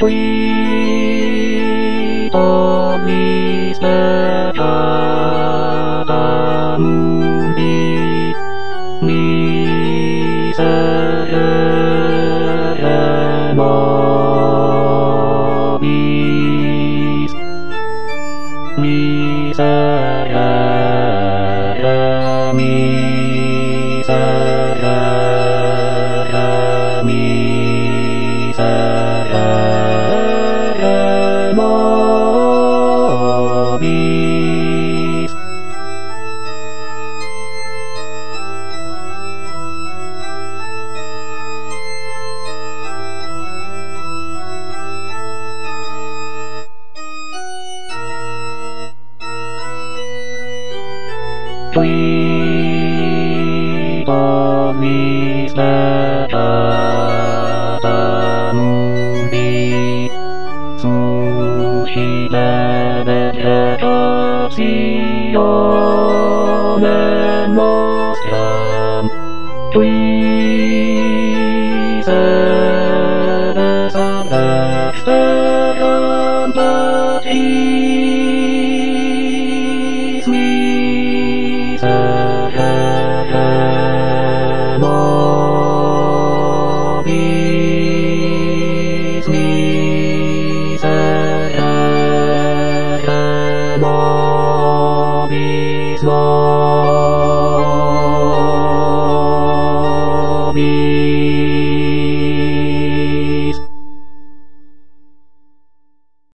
qui omnis peccata mundi miserere nobis miserere miserere miserere nobis. Qui omnis peccata mundi suscite tentationem nostram, qui sedes ad exterram patis miserere nobis.